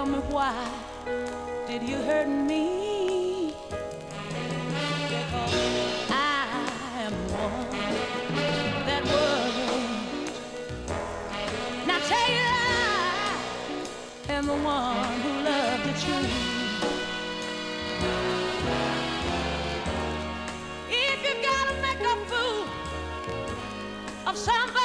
Tell me why did you hurt me? Because I am the one that worries. Now tell you I am the one who loved the truth. If you gotta make a fool of somebody